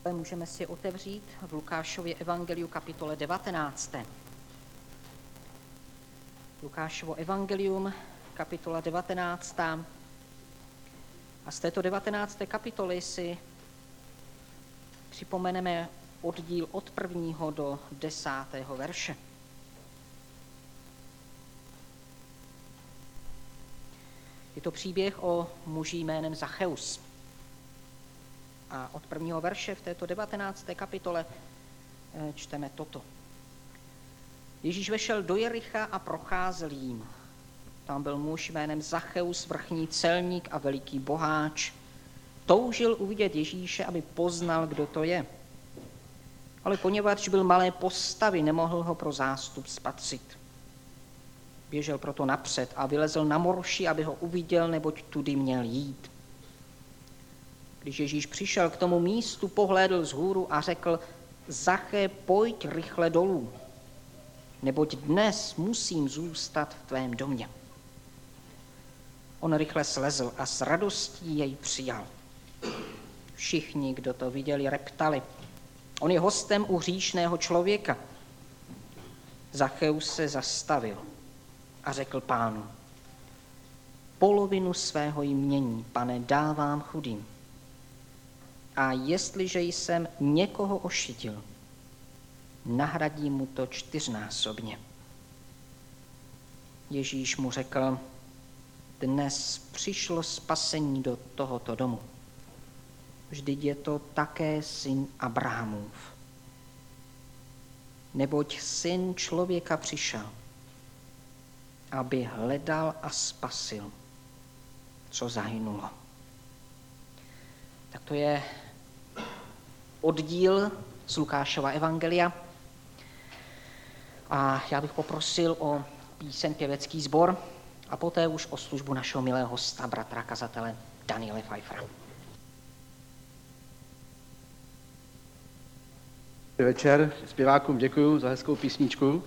Můžeme si otevřít v Lukášově evangeliu kapitole 19. Lukášovo evangelium, kapitola 19. A z této 19. kapitoly si připomeneme oddíl od 1. do 10. verše. Je to příběh o muži jménem Zacheus. A od 1. verše v této 19. kapitole čteme toto. Ježíš vešel do Jericha a procházel jím. Tam byl muž jménem Zacheus, vrchní celník a veliký boháč. Toužil uvidět Ježíše, aby poznal, kdo to je. Ale poněvadž byl malé postavy, nemohl ho pro zástup spatřit. Běžel proto napřed a vylezl na morši, aby ho uviděl, neboť tudy měl jít. Když Ježíš přišel k tomu místu, pohlédl vzhůru a řekl: Zaché, pojď rychle dolů, neboť dnes musím zůstat v tvém domě. On rychle slezl a s radostí jej přijal. Všichni, kdo to viděli, reptali: On je hostem u hříšného člověka. Zacheus se zastavil a řekl Pánu: Polovinu svého jmění, Pane, dávám chudým. A jestliže jsem někoho ošidil, nahradím mu to 4násobně. Ježíš mu řekl: Dnes přišlo spasení do tohoto domu. Vždyť je to také syn Abrahamův. Neboť syn člověka přišel, aby hledal a spasil, co zahynulo. Tak to je oddíl z Lukášova evangelia. A já bych poprosil o píseň pěvecký sbor a poté už o službu našeho milého hosta, bratra kazatele Daniele Pfeiffera. Dobrý večer, zpěvákům děkuju za hezkou písničku.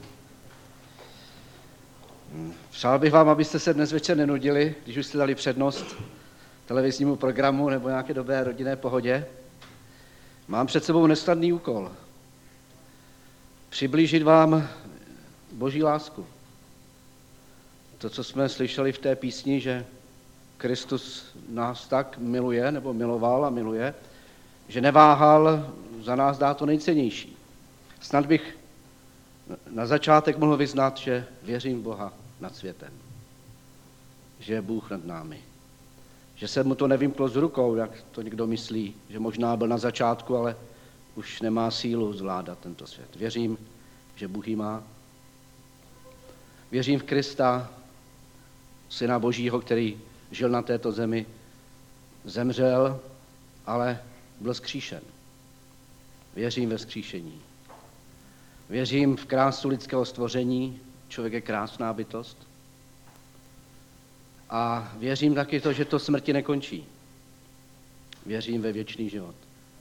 Přál bych vám, abyste se dnes večer nenudili, když už jste dali přednost televiznímu programu nebo nějaké dobré rodinné pohodě. Mám před sebou nesnadný úkol. Přiblížit vám Boží lásku. To, co jsme slyšeli v té písni, že Kristus nás tak miluje, nebo miloval a miluje, že neváhal za nás dát to nejcennější. Snad bych na začátek mohl vyznat, že věřím v Boha nad světem. Že je Bůh nad námi. Že se mu to nevymklo z rukou, jak to někdo myslí, že možná byl na začátku, ale už nemá sílu zvládat tento svět. Věřím, že Bůh ji má. Věřím v Krista, Syna Božího, který žil na této zemi, zemřel, ale byl vzkříšen. Věřím ve vzkříšení. Věřím v krásu lidského stvoření, člověk je krásná bytost. A věřím taky to, že to smrti nekončí. Věřím ve věčný život.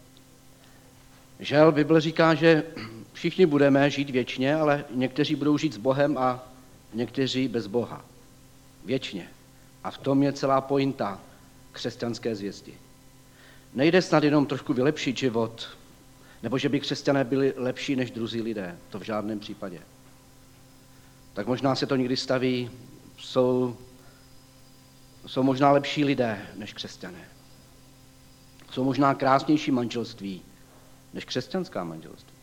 Žel, Bible říká, že všichni budeme žít věčně, ale někteří budou žít s Bohem a někteří bez Boha. Věčně. A v tom je celá pointa křesťanské zvěsti. Nejde snad jenom trošku vylepšit život, nebo že by křesťané byli lepší než druzí lidé. To v žádném případě. Tak možná se to někdy staví, jsou možná lepší lidé než křesťané. Jsou možná krásnější manželství než křesťanská manželství.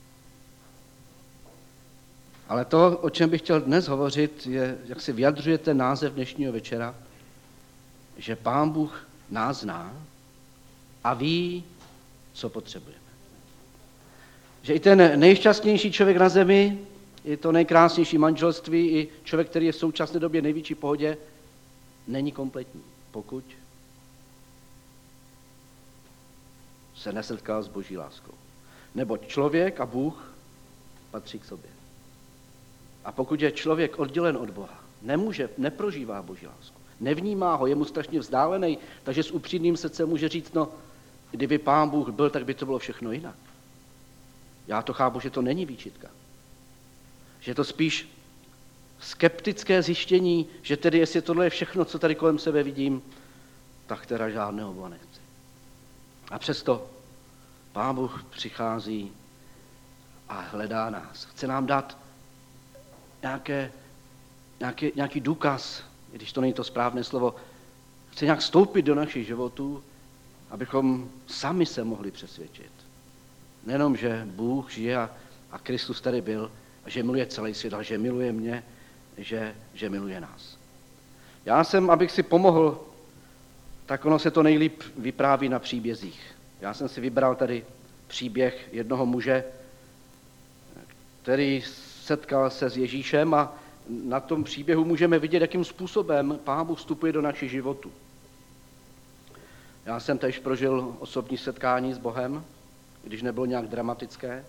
Ale to, o čem bych chtěl dnes hovořit, je, jak se vyjadřuje ten název dnešního večera, že Pán Bůh nás zná a ví, co potřebujeme. Že i ten nejšťastnější člověk na zemi, i to nejkrásnější manželství, i člověk, který je v současné době největší pohodě, není kompletní, pokud se nesetkal s Boží láskou. Neboť člověk a Bůh patří k sobě. A pokud je člověk oddělen od Boha, neprožívá Boží lásku, nevnímá ho, je mu strašně vzdálený, takže s upřímným srdcem může říct, no, kdyby Pán Bůh byl, tak by to bylo všechno jinak. Já to chápu, že to není výčitka. Že je to spíš skeptické zjištění, že tedy jestli tohle je všechno, co tady kolem sebe vidím, tak teda žádného Boha nechci. A přesto Pán Bůh přichází a hledá nás. Chce nám dát nějaký důkaz, když to není to správné slovo, chce nějak vstoupit do našich životů, abychom sami se mohli přesvědčit. Nejenom, že Bůh žije a Kristus tady byl, a že miluje celý svět, ale že miluje mě, že miluje nás. Já jsem, abych si pomohl, tak ono se to nejlíp vypráví na příbězích. Já jsem si vybral tady příběh jednoho muže, který setkal se s Ježíšem a na tom příběhu můžeme vidět, jakým způsobem Pán Bůh vstupuje do našich životů. Já jsem též prožil osobní setkání s Bohem, když nebylo nějak dramatické,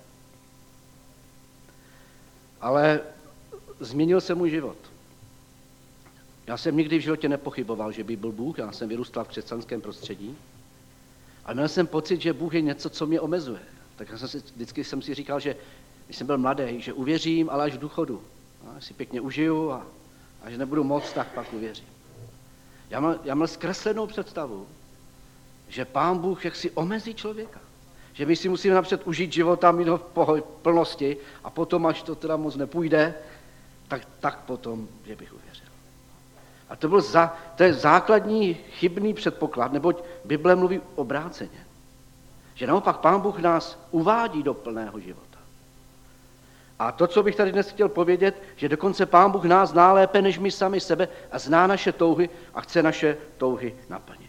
ale změnil se můj život. Já jsem nikdy v životě nepochyboval, že by byl Bůh, já jsem vyrůstal v křesťanském prostředí, ale měl jsem pocit, že Bůh je něco, co mě omezuje. Tak vždycky jsem si říkal, že když jsem byl mladý, že uvěřím, ale až v důchodu. Až si pěkně užiju a až nebudu moc, tak pak uvěřím. Já měl zkreslenou představu, že Pán Bůh jaksi omezí člověka. Že my si musíme napřed užít života, mít ho v plnosti a potom, až to teda moc nepůjde, tak potom, že bych uvěřil. A to je základní chybný předpoklad, neboť Bible mluví obráceně. Že naopak Pán Bůh nás uvádí do plného života. A to, co bych tady dnes chtěl povědět, že dokonce Pán Bůh nás zná lépe než my sami sebe a zná naše touhy a chce naše touhy naplnit.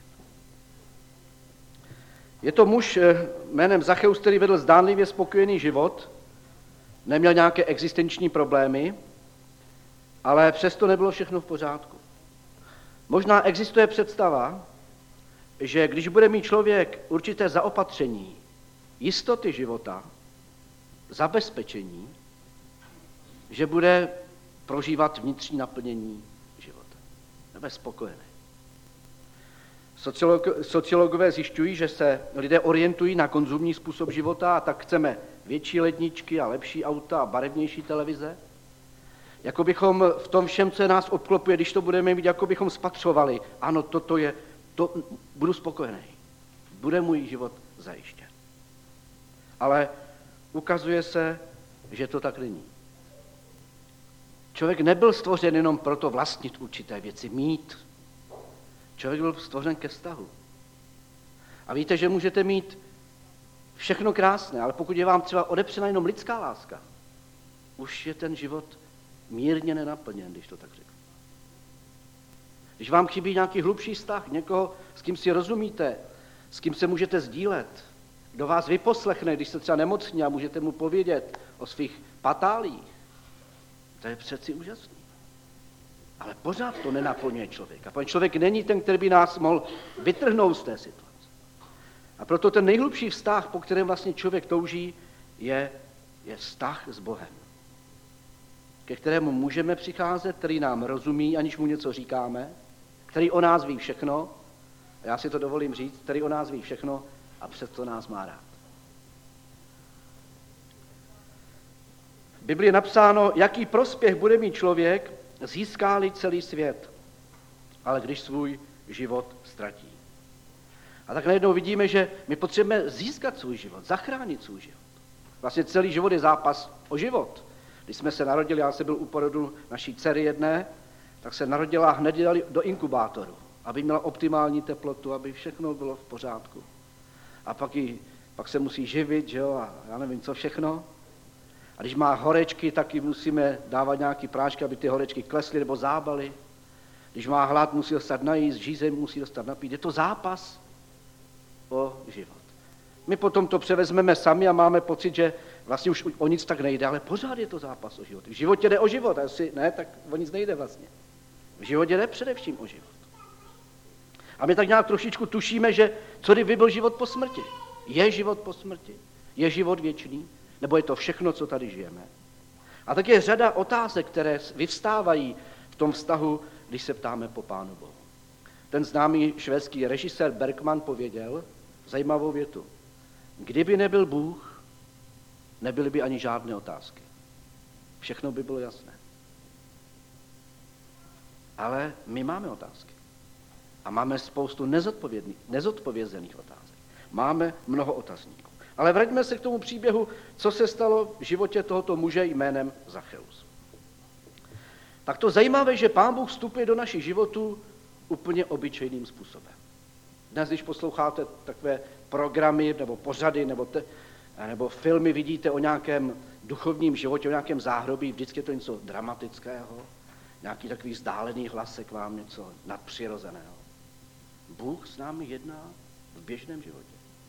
Je to muž jménem Zacheus, který vedl zdánlivě spokojený život, neměl nějaké existenční problémy, ale přesto nebylo všechno v pořádku. Možná existuje představa, že když bude mít člověk určité zaopatření, jistoty života, zabezpečení, že bude prožívat vnitřní naplnění života. Bude spokojený. Sociologové zjišťují, že se lidé orientují na konzumní způsob života a tak chceme větší ledničky a lepší auta a barevnější televize. Jako bychom v tom všem, co nás obklopuje, když to budeme mít, jako bychom spatřovali. Ano, budu spokojený. Bude můj život zajištěn. Ale ukazuje se, že to tak není. Člověk nebyl stvořen jenom proto vlastnit určité věci, mít. Člověk byl stvořen ke vztahu. A víte, že můžete mít všechno krásné, ale pokud je vám třeba odepřena jenom lidská láska, už je ten život mírně nenaplněn, když to tak řeknu. Když vám chybí nějaký hlubší vztah, někoho, s kým si rozumíte, s kým se můžete sdílet, kdo vás vyposlechne, když jste třeba nemocní a můžete mu povědět o svých patálích, to je přeci úžasný. Ale pořád to nenaplňuje člověka. Pan člověk není ten, který by nás mohl vytrhnout z té situace. A proto ten nejhlubší vztah, po kterém vlastně člověk touží, je vztah s Bohem. Ke kterému můžeme přicházet, který nám rozumí, aniž mu něco říkáme, který o nás ví všechno, a já si to dovolím říct, který o nás ví všechno a přesto nás má rád. V Biblii je napsáno, jaký prospěch bude mít člověk, získá-li celý svět, ale když svůj život ztratí. A tak najednou vidíme, že my potřebujeme získat svůj život, zachránit svůj život. Vlastně celý život je zápas o život. Když jsme se narodili, já jsem byl u porodu naší dcery jedné, tak se narodila a hned dali do inkubátoru, aby měla optimální teplotu, aby všechno bylo v pořádku. A pak se musí živit, že jo, a já nevím, co všechno. A když má horečky, tak jí musíme dávat nějaký prášky, aby ty horečky klesly nebo zábaly. Když má hlad, musí dostat najíst, žízeň musí dostat napít. Je to zápas o život. My potom to převezmeme sami a máme pocit, že vlastně už o nic tak nejde, ale pořád je to zápas o život. V životě jde o život, a jestli ne, tak o nic nejde vlastně. V životě jde především o život. A my tak nějak trošičku tušíme, že co kdyby byl život po smrti? Je život po smrti? Je život věčný? Nebo je to všechno, co tady žijeme? A tak je řada otázek, které vyvstávají v tom vztahu, když se ptáme po Pánu Bohu. Ten známý švédský režisér Bergman pověděl zajímavou větu. Kdyby nebyl Bůh, nebyly by ani žádné otázky. Všechno by bylo jasné. Ale my máme otázky. A máme spoustu nezodpovězených otázek. Máme mnoho otazníků. Ale vraťme se k tomu příběhu, co se stalo v životě tohoto muže jménem Zacheus. Tak to zajímavé, že Pán Bůh vstupuje do našich životů úplně obyčejným způsobem. Dnes, když posloucháte takové programy nebo pořady nebo filmy, vidíte o nějakém duchovním životě, o nějakém záhrobí, vždycky je to něco dramatického, nějaký takový vzdálený hlasek vám, něco nadpřirozeného. Bůh s námi jedná v běžném životě.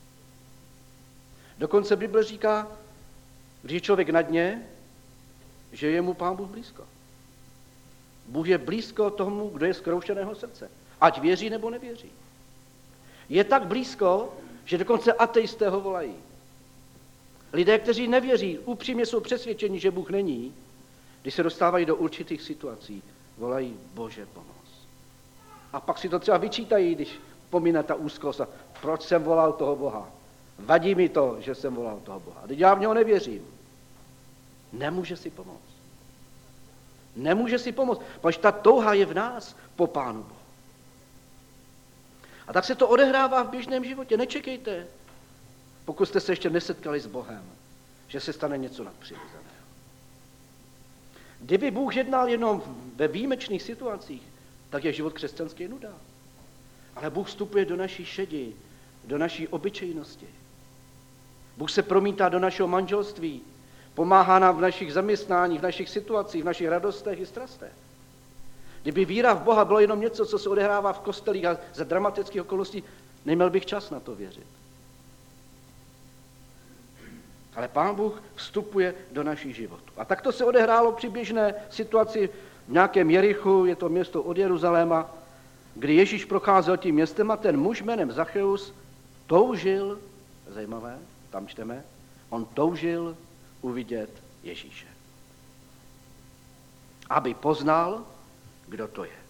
Dokonce Bible říká, když je člověk na dně, že je mu Pán Bůh blízko. Bůh je blízko tomu, kdo je zkroušeného srdce. Ať věří nebo nevěří. Je tak blízko, že dokonce ateisté ho volají. Lidé, kteří nevěří, upřímně jsou přesvědčeni, že Bůh není, když se dostávají do určitých situací, volají Bože pomoc. A pak si to třeba vyčítají, když pomíne ta úzkost, a proč jsem volal toho Boha. Vadí mi to, že jsem volal toho Boha. Teď já v něho nevěřím. Nemůže si pomoct. Nemůže si pomoct, protože ta touha je v nás po Pánu Bohu. A tak se to odehrává v běžném životě. Nečekejte, pokud jste se ještě nesetkali s Bohem, že se stane něco nadpřirozeného. Kdyby Bůh jednal jenom ve výjimečných situacích, tak je život křesťanský nuda. Ale Bůh vstupuje do naší šedi, do naší obyčejnosti. Bůh se promítá do našeho manželství, pomáhá nám v našich zaměstnáních, v našich situacích, v našich radostech i strastech. Kdyby víra v Boha bylo jenom něco, co se odehrává v kostelích a za dramatických okolností, neměl bych čas na to věřit. Ale Pán Bůh vstupuje do našich životů. A tak to se odehrálo při běžné situaci v nějakém Jerichu, je to město od Jeruzaléma, kdy Ježíš procházel tím městem a ten muž jménem Zacheus toužil, zajímavé, tam čteme, on toužil uvidět Ježíše. Aby poznal, kdo to je.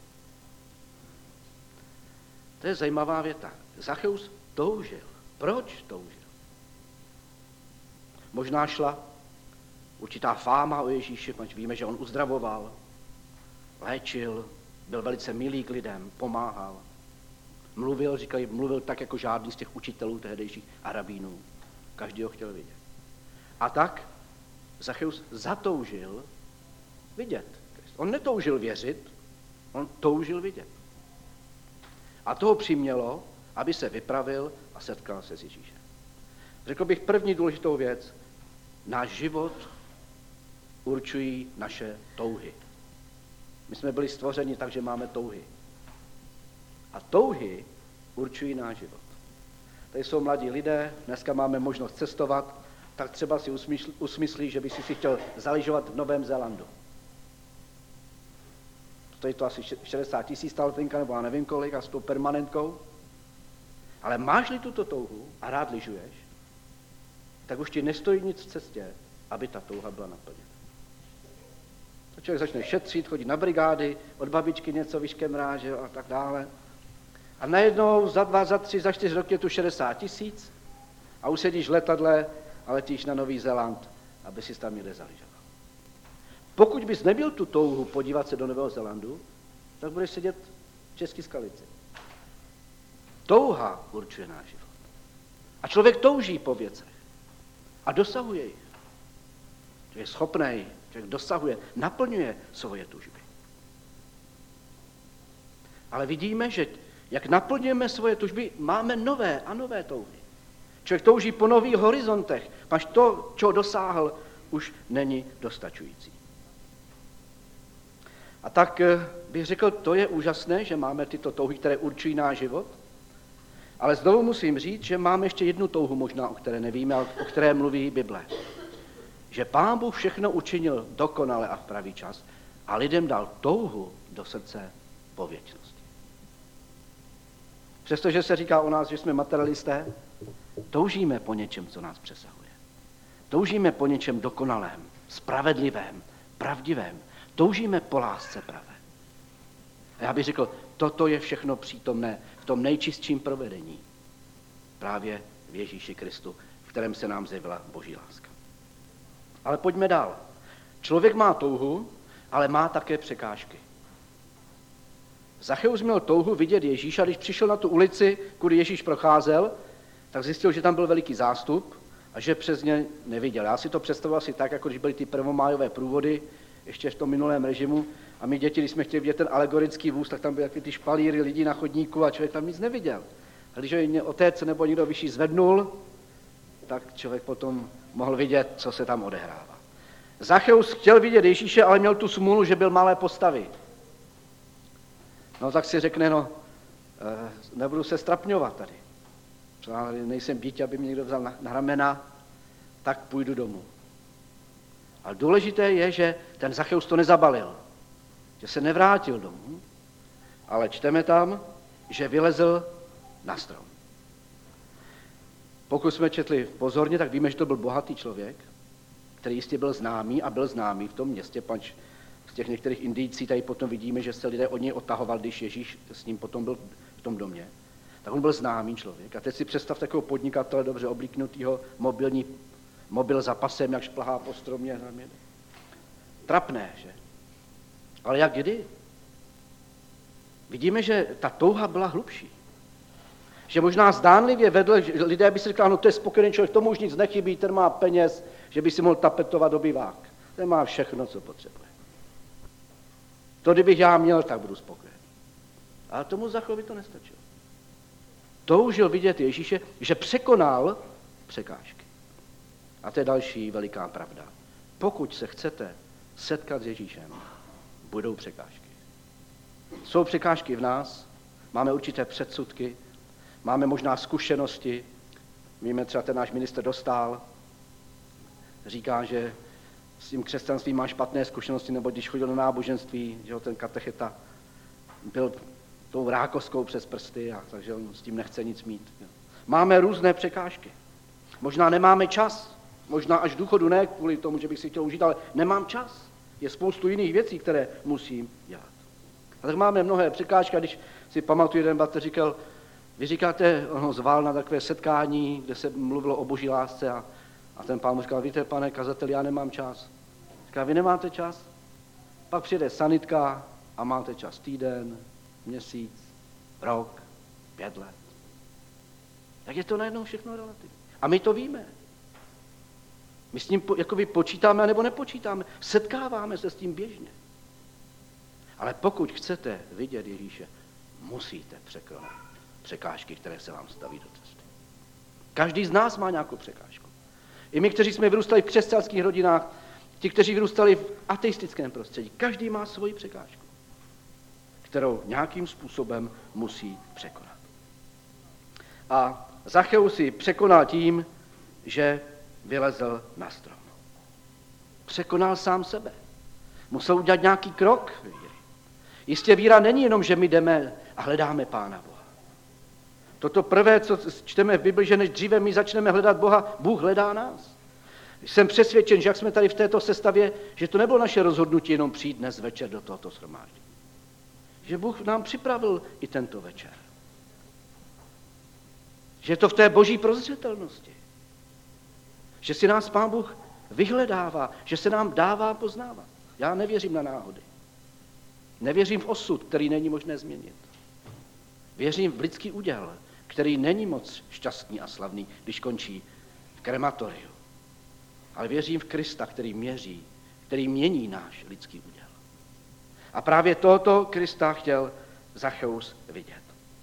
To je zajímavá věta. Zacheus toužil. Proč toužil? Možná šla určitá fáma o Ježíši, protože víme, že on uzdravoval, léčil, byl velice milý k lidem, pomáhal. Mluvil tak jako žádný z těch učitelů tehdejších a rabínů. Každý ho chtěl vidět. A tak Zacheus zatoužil vidět. On netoužil věřit, on toužil vidět. A toho přimělo, aby se vypravil a setkal se s Ježíšem. Řekl bych první důležitou věc. Náš život určují naše touhy. My jsme byli stvořeni tak, že máme touhy. A touhy určují náš život. Tady jsou mladí lidé, dneska máme možnost cestovat, tak třeba si usmyslí, že by si chtěl zalyžovat v Novém Zélandu. Stojí to asi 60 000 ta letenka, nebo já nevím kolik, a s tou permanentkou. Ale máš-li tuto touhu a rád lyžuješ, tak už ti nestojí nic v cestě, aby ta touha byla naplněna. To člověk začne šetřit, chodit na brigády, od babičky něco vyškemrá, že a tak dále. A najednou za 2, za 3, za 4 roky je tu 60 000 a už sedíš v letadle a letíš na Nový Zéland, aby si tam někde zalyžoval. Pokud bys neměl tu touhu podívat se do Nového Zélandu, tak budeš sedět v České Skalici. Touha určuje náš život. A člověk touží po věcech a dosahuje jich. Člověk je schopný, člověk dosahuje, naplňuje svoje tužby. Ale vidíme, že jak naplňujeme svoje tužby, máme nové a nové touhy. Člověk touží po nových horizontech, až to, čeho dosáhl, už není dostačující. A tak bych řekl, to je úžasné, že máme tyto touhy, které určují náš život, ale znovu musím říct, že máme ještě jednu touhu možná, o které nevíme, ale o které mluví Bible. Že Pán Bůh všechno učinil dokonale a v pravý čas a lidem dal touhu do srdce po věčnosti. Přestože se říká o nás, že jsme materialisté, toužíme po něčem, co nás přesahuje. Toužíme po něčem dokonalém, spravedlivém, pravdivém. Toužíme po lásce pravé. A já bych řekl, toto je všechno přítomné v tom nejčistším provedení. Právě v Ježíši Kristu, v kterém se nám zjevila Boží láska. Ale pojďme dál. Člověk má touhu, ale má také překážky. Zacheus měl touhu vidět Ježíša, když přišel na tu ulici, kudy Ježíš procházel, tak zjistil, že tam byl veliký zástup a že přes ně neviděl. Já si to představoval asi tak, jako když byly ty prvomájové průvody, ještě v tom minulém režimu, a my děti, když jsme chtěli vidět ten alegorický vůz, tak tam byly ty špalíry lidí na chodníku a člověk tam nic neviděl. A když ho otec nebo někdo vyšší zvednul, tak člověk potom mohl vidět, co se tam odehrává. Zacheus chtěl vidět Ježíše, ale měl tu smůlu, že byl malé postavy. No tak si řekne, nebudu se strapňovat tady. Já nejsem dítě, aby mě někdo vzal na ramena, tak půjdu domů. Ale důležité je, že ten Zacheus to nezabalil, že se nevrátil domů, ale čteme tam, že vylezl na strom. Pokud jsme četli pozorně, tak víme, že to byl bohatý člověk, který jistě byl známý a byl známý v tom městě, pač z těch některých indicí tady potom vidíme, že se lidé od něj odtahovali, když Ježíš s ním potom byl v tom domě. Tak on byl známý člověk. A teď si představ takového podnikatele dobře oblíknutýho, mobil za pasem, jak šplhá po stromě. Trapné, že? Ale jak kdy? Vidíme, že ta touha byla hlubší. Že možná zdánlivě vedl, že lidé by si řekli, no to je spokojený člověk, tomu už nic nechybí, ten má peněz, že by si mohl tapetovat obyvák. Ten má všechno, co potřebuje. To, kdybych já měl, tak budu spokojený. Ale tomu Zacheovi to nestačilo. Toužil vidět Ježíše, že překonal překážky. A to je další veliká pravda. Pokud se chcete setkat s Ježíšem, budou překážky. Jsou překážky v nás, máme určité předsudky, máme možná zkušenosti. Víme, třeba ten náš ministr Dostál říká, že s tím křesťanstvím má špatné zkušenosti, nebo když chodil na náboženství, že ten katecheta byl tou rákoskou přes prsty, takže on s tím nechce nic mít. Máme různé překážky. Možná nemáme čas, možná až v důchodu, ne kvůli tomu, že bych si chtěl užít, ale nemám čas. Je spoustu jiných věcí, které musím dělat. A tak máme mnohé překážky, když si pamatuju, jeden bratr říkal, vy říkáte, on ho zval na takové setkání, kde se mluvilo o boží lásce a ten pán mu říkal, víte, pane kazateli, já nemám čas. Říkal, vy nemáte čas? Pak přijde sanitka a máte čas týden, měsíc, rok, 5 let. Tak je to najednou všechno relativní. A my to víme. My s tím jakoby počítáme nebo nepočítáme. Setkáváme se s tím běžně. Ale pokud chcete vidět Ježíše, musíte překonat překážky, které se vám staví do cesty. Každý z nás má nějakou překážku. I my, kteří jsme vyrůstali v křesťanských rodinách, ti, kteří vyrůstali v ateistickém prostředí, každý má svoji překážku, kterou nějakým způsobem musí překonat. A Zacheus si překonal tím, že vylezl na strom. Překonal sám sebe. Musel udělat nějaký krok víry. Jistě víra není jenom, že my jdeme a hledáme Pána Boha. Toto prvé, co čteme v Bibli, že než dříve my začneme hledat Boha, Bůh hledá nás. Jsem přesvědčen, že jak jsme tady v této sestavě, že to nebylo naše rozhodnutí jenom přijít dnes večer do tohoto shromáždění. Že Bůh nám připravil i tento večer. Že je to v té boží prozřetelnosti. Že si nás Pán Bůh vyhledává, že se nám dává poznávat. Já nevěřím na náhody. Nevěřím v osud, který není možné změnit. Věřím v lidský úděl, který není moc šťastný a slavný, když končí v krematoriu. Ale věřím v Krista, který mění náš lidský úděl. A právě tohoto Krista chtěl Zacheus vidět.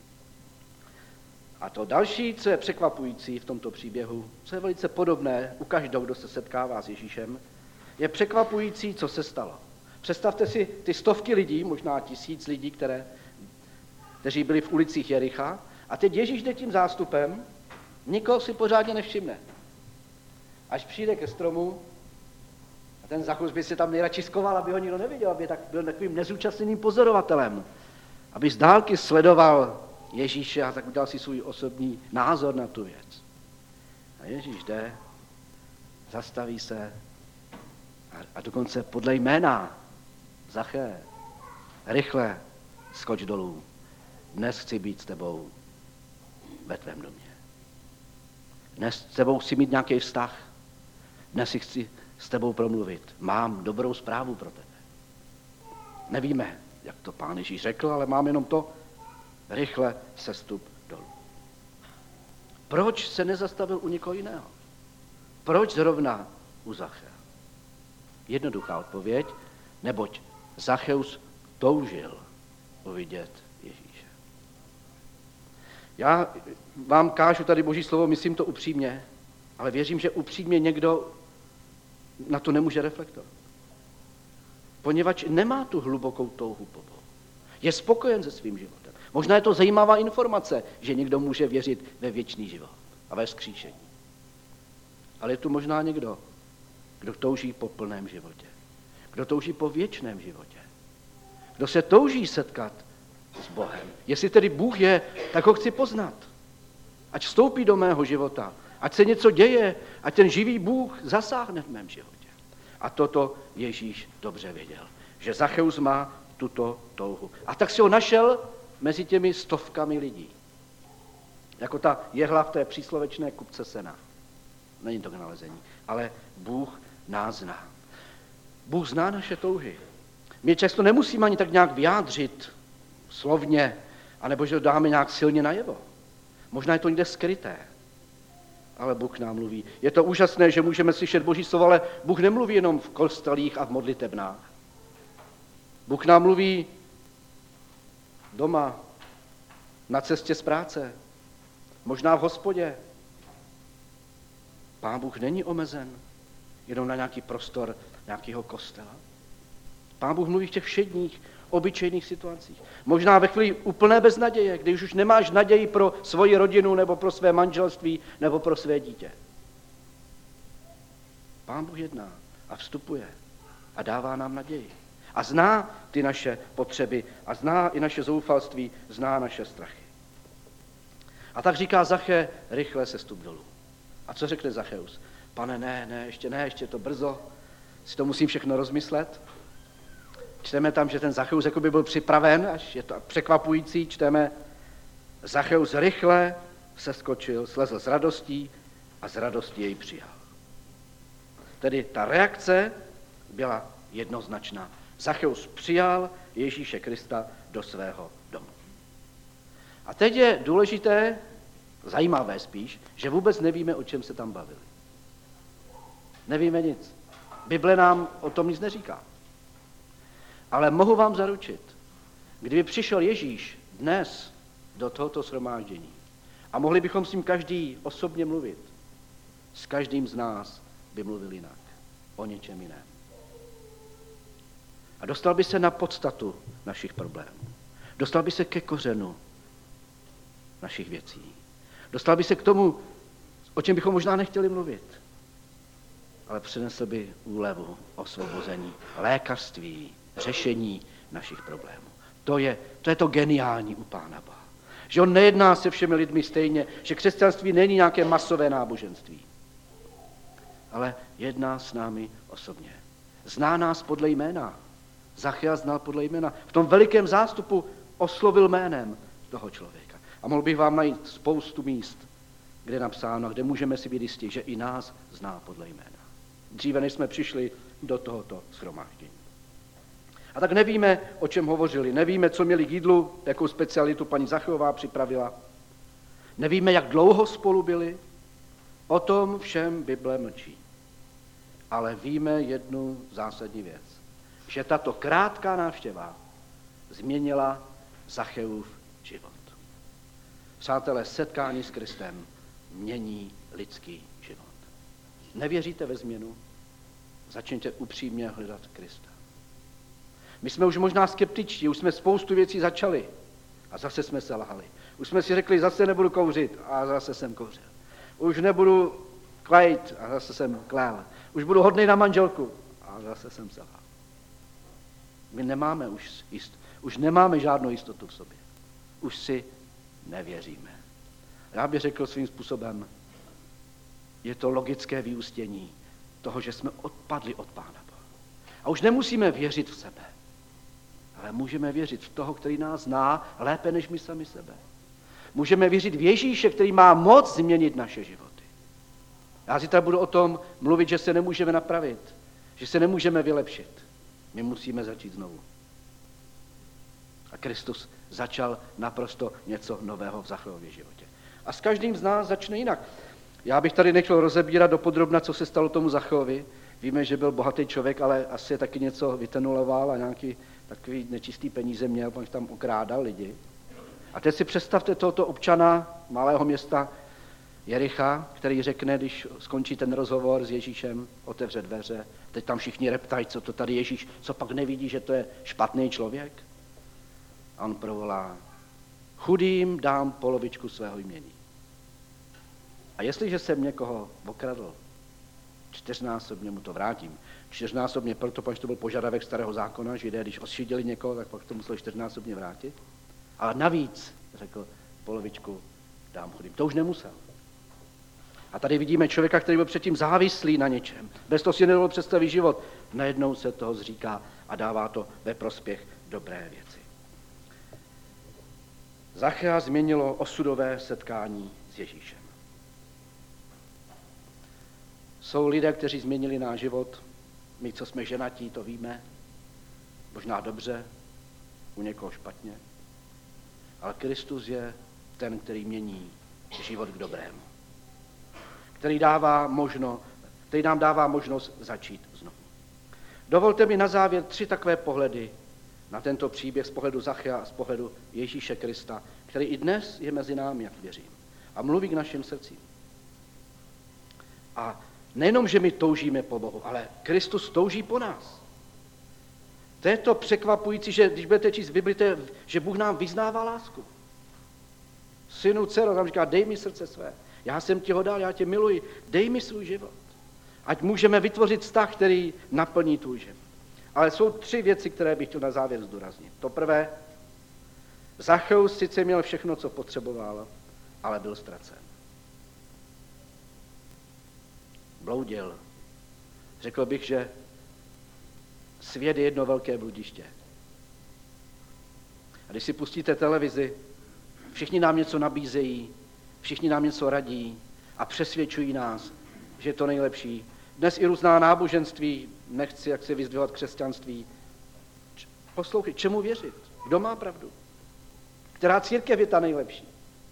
A to další, co je překvapující v tomto příběhu, co je velice podobné u každého, kdo se setkává s Ježíšem, je překvapující, co se stalo. Představte si ty stovky lidí, možná 1000 lidí, kteří byli v ulicích Jericha, a teď Ježíš jde tím zástupem, nikoho si pořádně nevšimne. Až přijde ke stromu, a ten Zacheus by se tam nejradši skoval, aby ho nikdo neviděl, aby byl takovým nezúčastněným pozorovatelem, aby z dálky sledoval Ježíše a tak udělal si svůj osobní názor na tu věc. A Ježíš jde, zastaví se a dokonce podle jména Zaché, rychle skoč dolů. Dnes chci být s tebou ve tvém domě. Dnes s tebou chci mít nějaký vztah. Dnes si chci s tebou promluvit. Mám dobrou zprávu pro tebe. Nevíme, jak to Pán Ježíš řekl, ale mám jenom to, rychle sestup dolů. Proč se nezastavil u někoho jiného? Proč zrovna u Zachea? Jednoduchá odpověď, neboť Zacheus toužil uvidět Ježíše. Já vám kážu tady Boží slovo, myslím to upřímně, ale věřím, že upřímně někdo na to nemůže reflektovat. Poněvadž nemá tu hlubokou touhu po Bohu. Je spokojen se svým životem. Možná je to zajímavá informace, že někdo může věřit ve věčný život a ve vzkříšení. Ale je tu možná někdo, kdo touží po plném životě. Kdo touží po věčném životě. Kdo se touží setkat s Bohem. Jestli tedy Bůh je, tak ho chci poznat. Ať vstoupí do mého života. Ať se něco děje. Ať ten živý Bůh zasáhne v mém životě. A toto Ježíš dobře věděl. Že Zacheus má tuto touhu. A tak si ho našel mezi těmi stovkami lidí. Jako ta jehla v té příslovečné kupce sena. Není to k nalezení. Ale Bůh nás zná. Bůh zná naše touhy. My často nemusíme ani tak nějak vyjádřit slovně, anebo že to dáme nějak silně najevo. Možná je to někde skryté, ale Bůh nám mluví. Je to úžasné, že můžeme slyšet Boží slovo, ale Bůh nemluví jenom v kostelích a v modlitebnách. Bůh nám mluví doma, na cestě z práce, možná v hospodě. Pán Bůh není omezen jenom na nějaký prostor nějakého kostela. Pán Bůh mluví v těch všedních, obyčejných situacích. Možná ve chvíli úplné beznaděje, když už nemáš naději pro svoji rodinu, nebo pro své manželství, nebo pro své dítě. Pán Bůh jedná a vstupuje a dává nám naději. A zná ty naše potřeby a zná i naše zoufalství, zná naše strachy. A tak říká Zache, rychle sestup dolů. A co řekne Zacheus? Pane, ne, ještě je to brzo, si to musím všechno rozmyslet. Čteme tam, že ten Zacheus jakoby byl připraven, až je to překvapující, čteme, Zacheus rychle seskočil, slezl s radostí a z radosti jej přijal. Tedy ta reakce byla jednoznačná. Zacheus přijal Ježíše Krista do svého domu. A teď je důležité, zajímavé spíš, že vůbec nevíme, o čem se tam bavili. Nevíme nic. Bible nám o tom nic neříká. Ale mohu vám zaručit, kdyby přišel Ježíš dnes do tohoto shromáždění a mohli bychom s ním každý osobně mluvit, s každým z nás by mluvil jinak, o něčem jiném. A dostal by se na podstatu našich problémů. Dostal by se ke kořenu našich věcí. Dostal by se k tomu, o čem bychom možná nechtěli mluvit, ale přinesl by úlevu, osvobození, lékařství, řešení našich problémů. To je to geniální u Pána Boha. Že on nejedná se všemi lidmi stejně, že křesťanství není nějaké masové náboženství, ale jedná s námi osobně. Zná nás podle jména. Zachea znal podle jména. V tom velikém zástupu oslovil jménem toho člověka. A mohl bych vám najít spoustu míst, kde je napsáno, kde můžeme si být jistí, že i nás zná podle jména. Dříve, než jsme přišli do tohoto shromáždění. A tak nevíme, o čem hovořili. Nevíme, co měli k jídlu, jakou specialitu paní Zacheová připravila. Nevíme, jak dlouho spolu byli. O tom všem Bible mlčí. Ale víme jednu zásadní věc. Že tato krátká návštěva změnila Zacheův život. Přátelé, setkání s Kristem mění lidský život. Nevěříte ve změnu? Začněte upřímně hledat Krista. My jsme už možná skeptičtí, už jsme spoustu věcí začali a zase jsme se lhali. Už jsme si řekli, zase nebudu kouřit a zase jsem kouřil. Už nebudu klejt a zase jsem klel. Už budu hodnej na manželku a zase jsem se lhal. My nemáme už nemáme žádnou jistotu v sobě. Už si nevěříme. Já bych řekl svým způsobem, je to logické vyústění toho, že jsme odpadli od Pána Boha. A už nemusíme věřit v sebe, ale můžeme věřit v toho, který nás zná lépe než my sami sebe. Můžeme věřit v Ježíše, který má moc změnit naše životy. Já zítra budu o tom mluvit, že se nemůžeme napravit, že se nemůžeme vylepšit. My musíme začít znovu. A Kristus začal naprosto něco nového v Zacheově životě. A s každým z nás začne jinak. Já bych tady nechtěl rozebírat dopodrobna, co se stalo tomu Zacheovi. Víme, že byl bohatý člověk, ale asi taky něco vytenuloval a nějaký takový nečistý peníze měl, pak tam okrádal lidi. A teď si představte tohoto občana malého města Jericha, který řekne, když skončí ten rozhovor s Ježíšem, otevře dveře, teď tam všichni reptají, co to tady Ježíš, co pak nevidí, že to je špatný člověk? A on provolá, chudým dám polovičku svého jmění. A jestliže jsem někoho okradl, 4násobně mu to vrátím. 4násobně proto, protože to byl požadavek starého zákona, Židé, když ošidili někoho, tak pak to museli 4násobně vrátit. Ale navíc, řekl, polovičku dám chudým. To už nemusel. A tady vidíme člověka, který byl předtím závislý na něčem. Bez toho si nedovolil představit život. Najednou se toho zříká a dává to ve prospěch dobré věci. Zachea změnilo osudové setkání s Ježíšem. Jsou lidé, kteří změnili náš život. My, co jsme ženatí, to víme. Možná dobře, u někoho špatně. Ale Kristus je ten, který mění život k dobrému. Který nám dává možnost začít znovu. Dovolte mi na závěr 3 takové pohledy na tento příběh z pohledu Zachea a z pohledu Ježíše Krista, který i dnes je mezi námi, jak věřím, a mluví k našim srdcím. A nejenom, že my toužíme po Bohu, ale Kristus touží po nás. To je to překvapující, že když budete číst v Bibli, že Bůh nám vyznává lásku. Synu, dcero, tam říká, dej mi srdce své. Já jsem ti ho dal, já tě miluji, dej mi svůj život. Ať můžeme vytvořit vztah, který naplní tvůj život. Ale jsou 3 věci, které bych chtěl na závěr zdůraznit. To prvé, Zacheus sice měl všechno, co potřeboval, ale byl ztracen. Bloudil. Řekl bych, že svět je jedno velké bludiště. A když si pustíte televizi, všichni nám něco nabízejí, všichni nám něco radí a přesvědčují nás, že je to nejlepší. Dnes i různá náboženství, nechci jak se vyzdvihovat křesťanství. Poslouchej, čemu věřit? Kdo má pravdu? Která církev je ta nejlepší?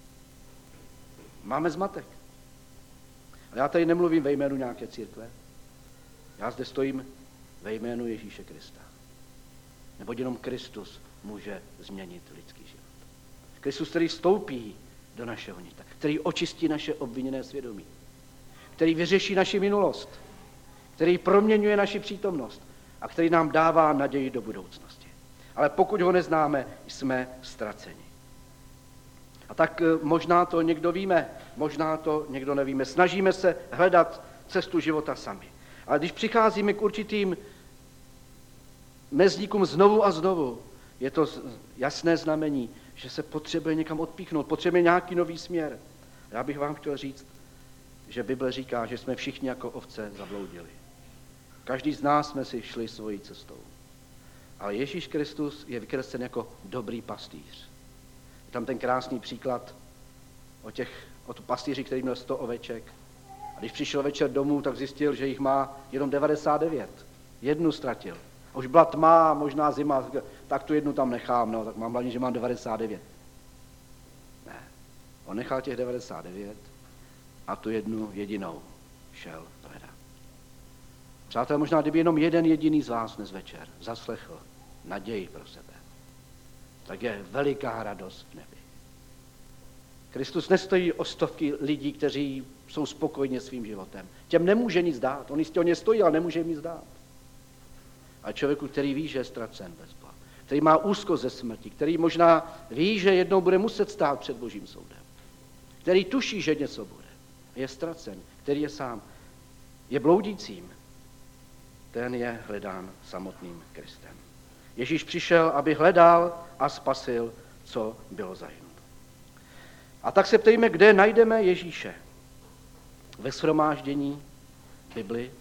Máme zmatek. Ale já tady nemluvím ve jménu nějaké církve. Já zde stojím ve jménu Ježíše Krista. Neboť jenom Kristus může změnit lidský život. Kristus, který vstoupí do našeho nitra, který očistí naše obviněné svědomí, který vyřeší naši minulost, který proměňuje naši přítomnost a který nám dává naději do budoucnosti. Ale pokud ho neznáme, jsme ztraceni. A tak možná to někdo víme, možná to někdo nevíme. Snažíme se hledat cestu života sami. Ale když přicházíme k určitým mezníkům znovu a znovu, je to jasné znamení, že se potřebuje někam odpíchnout, potřebuje nějaký nový směr. Já bych vám chtěl říct, že Bible říká, že jsme všichni jako ovce zabloudili. Každý z nás jsme si šli svojí cestou. Ale Ježíš Kristus je vykreslen jako dobrý pastýř. Je tam ten krásný příklad o tu pastýři, který měl 100 oveček. A když přišel večer domů, tak zjistil, že jich má jenom 99. Jednu ztratil. A už byla tma, možná zima, tak tu jednu tam nechám, no, tak mám hlavně, že mám 99. Ne, on nechal těch 99 a tu jednu jedinou šel hledat. Přátelé, možná kdyby jenom jeden jediný z vás dnes večer zaslechl naději pro sebe, tak je veliká radost v nebi. Kristus nestojí o stovky lidí, kteří jsou spokojně svým životem. Těm nemůže nic dát. On jistě o ně stojí, ale nemůže jim nic dát. A člověku, který ví, že je ztracen bez Boha, který má úzkost ze smrti, který možná ví, že jednou bude muset stát před Božím soudem, který tuší, že něco bude, je ztracen, který je sám, je bloudícím, ten je hledán samotným Kristem. Ježíš přišel, aby hledal a spasil, co bylo zahynuto. A tak se ptejme, kde najdeme Ježíše. Ve shromáždění Bibli,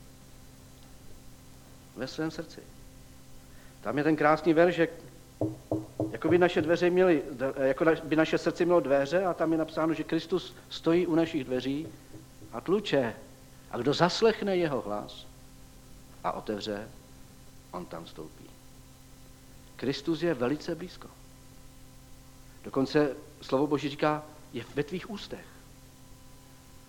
ve svém srdci. Tam je ten krásný verš, jako by naše srdce mělo dveře a tam je napsáno, že Kristus stojí u našich dveří a tluče. A kdo zaslechne jeho hlas a otevře, on tam vstoupí. Kristus je velice blízko. Dokonce slovo Boží říká, je ve tvých ústech.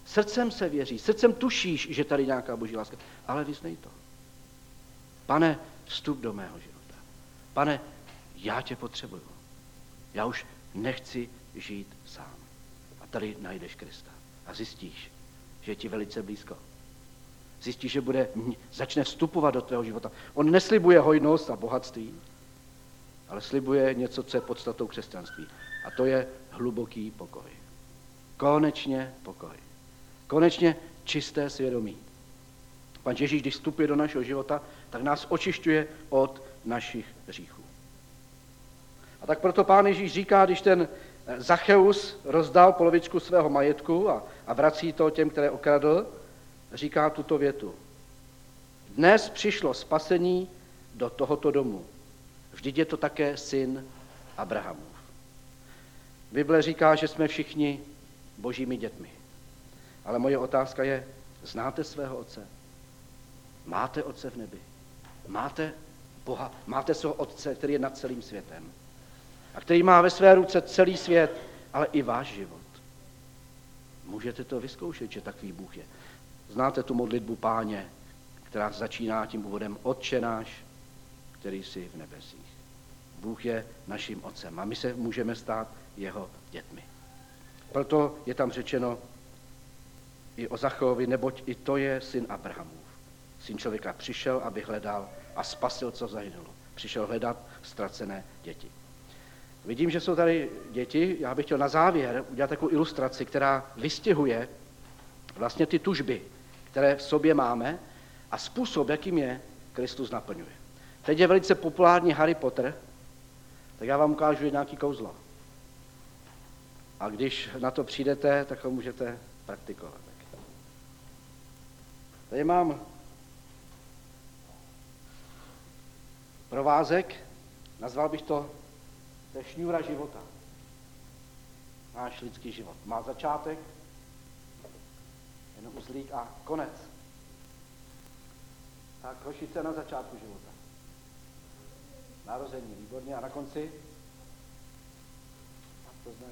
Srdcem se věří, srdcem tušíš, že tady nějaká boží láska, ale vyznej to. Pane, vstup do mého života. Pane, já tě potřebuju. Já už nechci žít sám. A tady najdeš Krista. A zjistíš, že je ti velice blízko. Zjistíš, že začne vstupovat do tvého života. On neslibuje hojnost a bohatství, ale slibuje něco, co je podstatou křesťanství. A to je hluboký pokoj. Konečně pokoj. Konečně čisté svědomí. Pan Ježíš, když vstupuje do našeho života, tak nás očišťuje od našich hříchů. A tak proto Pán Ježíš říká, když ten Zacheus rozdal polovičku svého majetku a vrací to těm, které okradl, říká tuto větu. Dnes přišlo spasení do tohoto domu. Vždyť je to také syn Abrahamův. Bible říká, že jsme všichni božími dětmi. Ale moje otázka je, znáte svého otce? Máte otce v nebi? Máte Boha? Máte svého otce, který je nad celým světem? A který má ve své ruce celý svět, ale i váš život. Můžete to vyzkoušet, že takový Bůh je. Znáte tu modlitbu Páně, která začíná tím úvodem Otče náš, který jsi v nebesích. Bůh je naším otcem a my se můžeme stát jeho dětmi. Proto je tam řečeno i o Zacheovi, neboť i to je syn Abrahamův. Syn člověka přišel, aby hledal a spasil, co zahynulo. Přišel hledat ztracené děti. Vidím, že jsou tady děti. Já bych chtěl na závěr udělat takovou ilustraci, která vystihuje vlastně ty tužby, které v sobě máme a způsob, jakým je Kristus naplňuje. Teď je velice populární Harry Potter, tak já vám ukážu nějaký kouzlo. A když na to přijdete, tak ho můžete praktikovat. Tady mám provázek, nazval bych to šňůra života. Náš lidský život. Má začátek, jenom uzlík a konec. Tak hošice na začátku života. Narození, výborně, a na konci? To znají.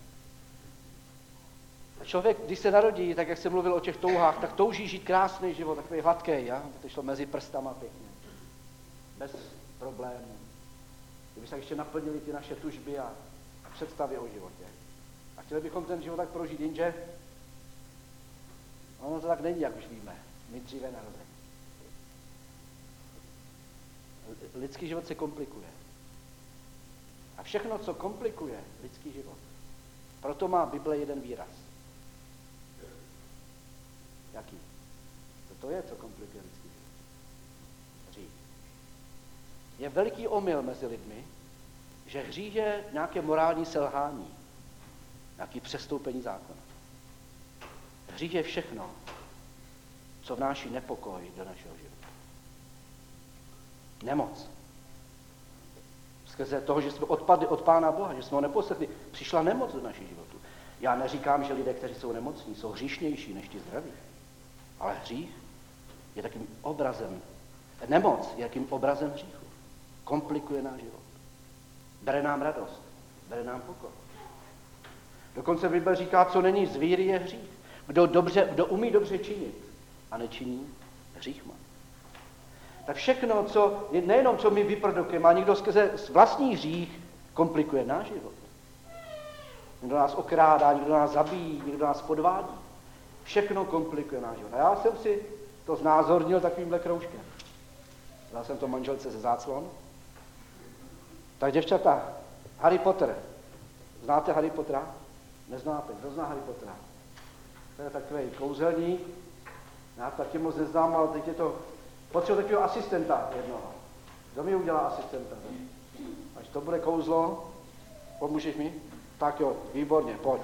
A člověk, když se narodí, tak jak jsem mluvil o těch touhách, tak touží žít krásný život, takový hladký, ja? To šlo mezi prstama pěkně. Bez problémů. Kdyby se ještě naplnili ty naše tužby a představy o životě. A chtěli bychom ten život tak prožít, jenže ono to tak není, jak už víme. My dříve narození. Lidský život se komplikuje. A všechno, co komplikuje lidský život, proto má Bible jeden výraz. Jaký? Co to je, co komplikuje lidský život? Hřích. Je veliký omyl mezi lidmi, že hřích je nějaké morální selhání, nějaké přestoupení zákona. Hřích je všechno, co vnáší nepokoj do našeho života. Nemoc. Skrze toho, že jsme odpadli od Pána Boha, že jsme ho neposlechli, přišla nemoc do našich životů. Já neříkám, že lidé, kteří jsou nemocní, jsou hříšnější než ti zdraví. Ale hřích je takým obrazem, nemoc je takým obrazem hříchu. Komplikuje náš život. Bere nám radost, bere nám pokoj. Dokonce Bible říká, co není z víry, je hřích. Kdo umí dobře činit a nečiní, hřích má. Tak všechno, nejenom co my vyprodukujeme, a někdo skrze vlastní hřích komplikuje náš život. Někdo nás okrádá, někdo nás zabíjí, někdo nás podvádí. Všechno komplikuje náš život. A já jsem si to znázornil takovýmhle kroužkem. Dal jsem to manželce ze záclon. Tak děvčata, Harry Potter. Znáte Harry Pottera? Neznáte. Kdo zná Harry Pottera? To je takový kouzelník. Já taky moc neznám, ale teď je to... Potřebuji takového asistenta jednoho. Kdo mi udělá asistenta? Až to bude kouzlo, pomůžeš mi? Tak jo, výborně, pojď.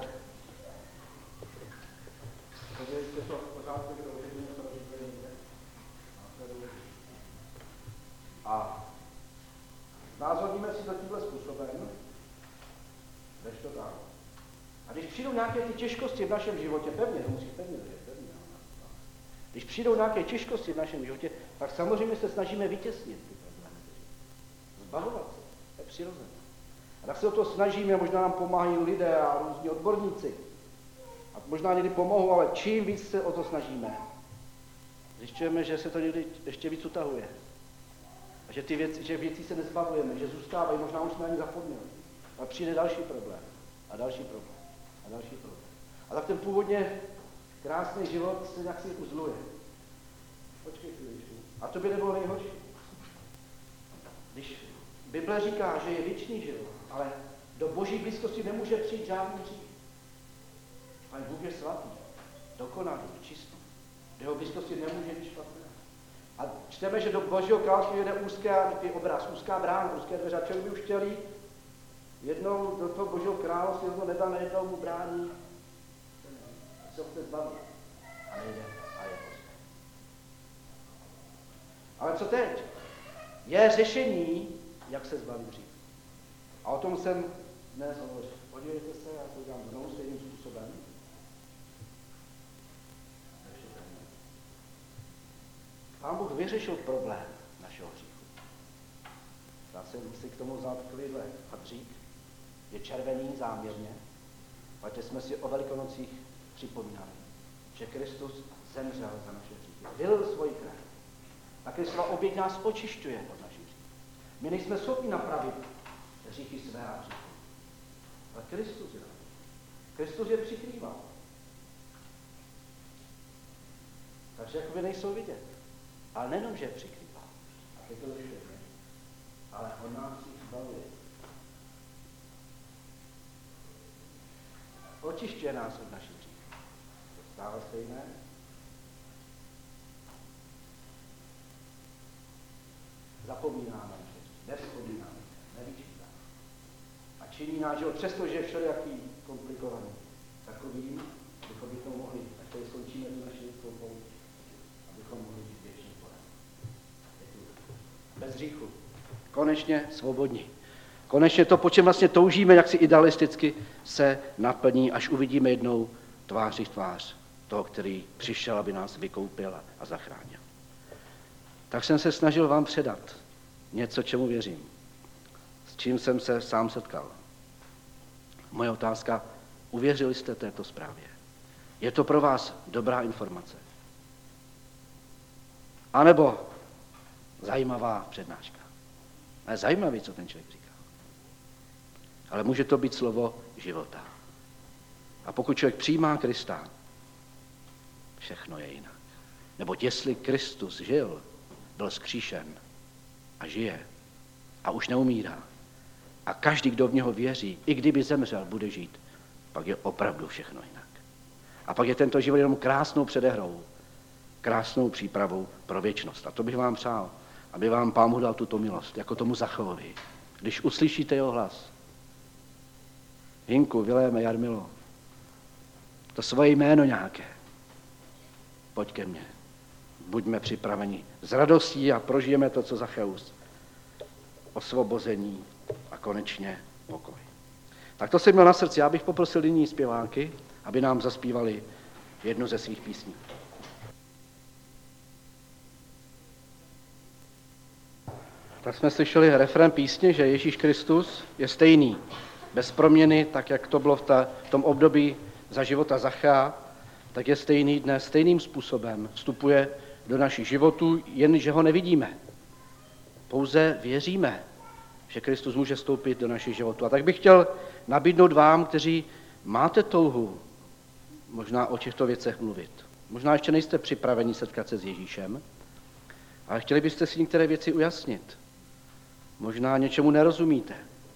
A názorníme si to tímhle způsobem, jdeš to tak. A když přijdou nějaké ty těžkosti v našem životě, pevně, to musíš pevně držet, pevně. Když přijdou nějaké těžkosti v našem životě, tak samozřejmě se snažíme vytěsnit ty problémy. Zbavovat se, to je přirozené. A tak se o to snažíme, možná nám pomáhají lidé a různí odborníci. A možná někdy pomohou, ale čím víc se o to snažíme, zjišťujeme, že se to někdy ještě víc utahuje. A že věcí se nezbavujeme, že zůstávají, možná už jsme ani zapomněli. A přijde další problém. A další problém. A další problém. A tak ten původně krásný život se nějak si uzluje. Počkej chvíličku. A to by nebylo nejhorší. Když Bible říká, že je věčný život, ale do boží blízkosti nemůže přijít žádný hřích. Pan Bůh je svatý, dokonalý, čistý. Do jeho blízkosti nemůže být špatné. A čteme, že do božího království jde úzká brána, úzké dveře. A člověk by už chtěl jít jednou do toho božího království, do neba, najednou mu brání. Se ho chce zbavit. A nejde. A je prostě. Ale co teď? Je řešení, jak se zbavit hříchu. A o tom jsem dnes hovořil. Podívejte se, já to udělám znovu stejným způsobem. Pán Bůh vyřešil problém našeho hříchu. Já jsem si k tomu vzal takovýhle hadřík. Je červený záměrně, protože jsme si o Velikonocích připomínali, že Kristus zemřel za naše hříchy. Vylil svoji krev. A Kristova oběť nás očišťuje od našich hříchů. My nejsme schopni napravit hříchy své a hříchy. Ale Kristus je. Kristus je přikrýval. Takže jakoby nejsou vidět. Ale nejenom, že je přikrýval. A to je ale on nás jich zbavuje. Očišťuje nás od našich hříchů. To stále stejné. Zapomínáme, nevzpomínáme, nevyčítáme. A činí náš život, přestože je všelijaký komplikovaný, takovým, bychom mohli, až tady skončíme tu naši lidskou pouť, abychom mohli být věčný Bohem. Bez hříchu. Konečně svobodní. Konečně to, po čem vlastně toužíme, jak si idealisticky se naplní, až uvidíme jednou tváří v tvář toho, který přišel, aby nás vykoupil a zachránil. Tak jsem se snažil vám předat něco, čemu věřím, s čím jsem se sám setkal. Moje otázka, uvěřili jste této zprávě? Je to pro vás dobrá informace? A nebo zajímavá přednáška? Ale zajímavý, co ten člověk říká. Ale může to být slovo života. A pokud člověk přijímá Krista, všechno je jinak. Neboť jestli Kristus žil, byl zkříšen a žije a už neumírá a každý, kdo v něho věří, i kdyby zemřel, bude žít, pak je opravdu všechno jinak. A pak je tento život jenom krásnou předehrou, krásnou přípravou pro věčnost. A to bych vám přál, aby vám Pán Bůh dal tuto milost, jako tomu Zacheovi. Když uslyšíte jeho hlas, Hinku, Viléme, Jarmilo, to svoje jméno nějaké, pojď ke mně. Buďme připraveni s radostí a prožijeme to, co Zacheus. Osvobození a konečně pokoj. Tak to jsem měl na srdci. Já bych poprosil nyní zpěváky, aby nám zaspívali jednu ze svých písní. Tak jsme slyšeli refrén písně, že Ježíš Kristus je stejný, bez proměny, tak jak to bylo v tom období za života Zachea, tak je stejný dnes, stejným způsobem vstupuje do našich životů, jen že ho nevidíme. Pouze věříme, že Kristus může vstoupit do našich životů. A tak bych chtěl nabídnout vám, kteří máte touhu možná o těchto věcech mluvit. Možná ještě nejste připraveni setkat se s Ježíšem, ale chtěli byste si některé věci ujasnit. Možná něčemu nerozumíte.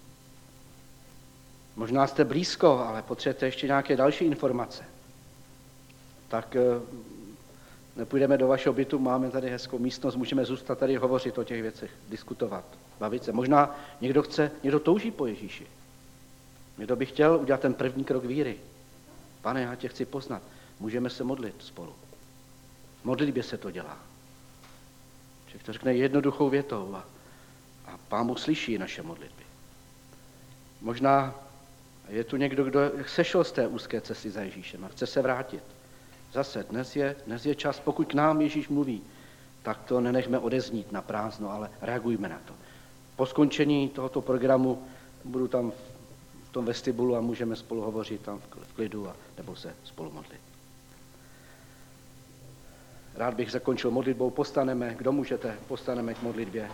Možná jste blízko, ale potřebujete ještě nějaké další informace. Tak nepůjdeme do vašeho bytu, máme tady hezkou místnost, můžeme zůstat tady hovořit o těch věcech, diskutovat, bavit se. Možná někdo touží po Ježíši. Někdo by chtěl udělat ten první krok víry. Pane, já tě chci poznat. Můžeme se modlit spolu. V modlitbě se to dělá. Člověk to řekne jednoduchou větou a Pán Bůh slyší naše modlitby. Možná je tu někdo, kdo sešel z té úzké cesty za Ježíšem a chce se vrátit. Zase, dnes je čas, pokud k nám Ježíš mluví, tak to nenechme odeznít na prázdno, ale reagujme na to. Po skončení tohoto programu budu tam v v tom vestibulu a můžeme spolu hovořit tam v klidu nebo se spolu modlit. Rád bych zakončil modlitbou. Postaneme, kdo můžete, postaneme k modlitbě.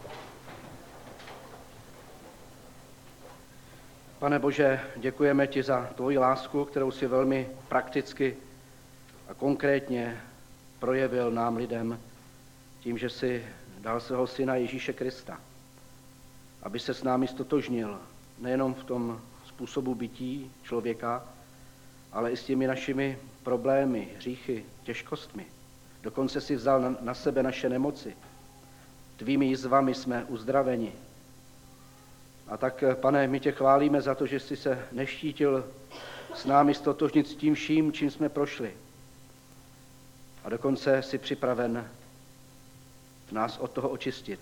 Pane Bože, děkujeme ti za tvoji lásku, kterou si velmi prakticky a konkrétně projevil nám lidem tím, že si dal svého syna Ježíše Krista, aby se s námi stotožnil nejenom v tom způsobu bytí člověka, ale i s těmi našimi problémy, hříchy, těžkostmi. Dokonce si vzal na sebe naše nemoci. Tvými jizvami jsme uzdraveni. A tak, Pane, my tě chválíme za to, že jsi se neštítil s námi stotožnit s tím vším, čím jsme prošli. A dokonce jsi připraven nás od toho očistit,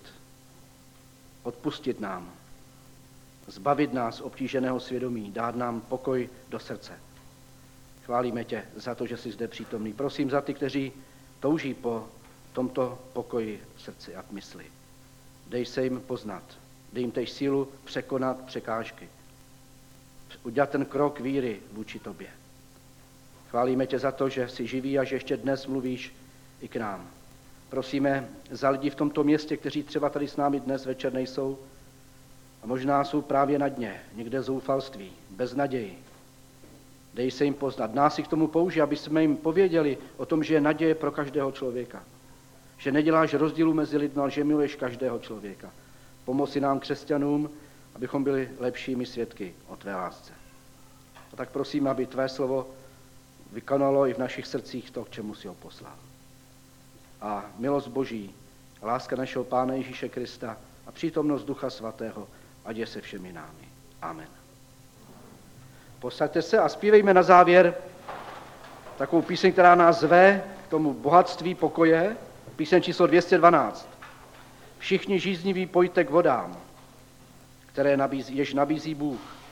odpustit nám, zbavit nás obtíženého svědomí, dát nám pokoj do srdce. Chválíme tě za to, že jsi zde přítomný. Prosím za ty, kteří touží po tomto pokoji v srdci a v mysli. Dej se jim poznat, dej jim též sílu překonat překážky. Udělat ten krok víry vůči tobě. Chválíme tě za to, že jsi živý a že ještě dnes mluvíš i k nám. Prosíme za lidi v tomto městě, kteří třeba tady s námi dnes večer nejsou a možná jsou právě na dně, někde zoufalství, bez naději. Dej se jim poznat. Nás si k tomu použij, aby jsme jim pověděli o tom, že je naděje pro každého člověka. Že neděláš rozdílu mezi lidmi, ale že miluješ každého člověka. Pomoci nám křesťanům, abychom byli lepšími svědky o tvé lásce. A tak prosím, aby tvé slovo vykonalo i v našich srdcích to, k čemu si ho poslal. A milost Boží, láska našeho Pána Ježíše Krista a přítomnost Ducha Svatého, ať je se všemi námi. Amen. Posaďte se a zpívejme na závěr takovou píseň, která nás zve k tomu bohatství pokoje, píseň číslo 212. Všichni žízniví pojďte k vodám, jež nabízí Bůh.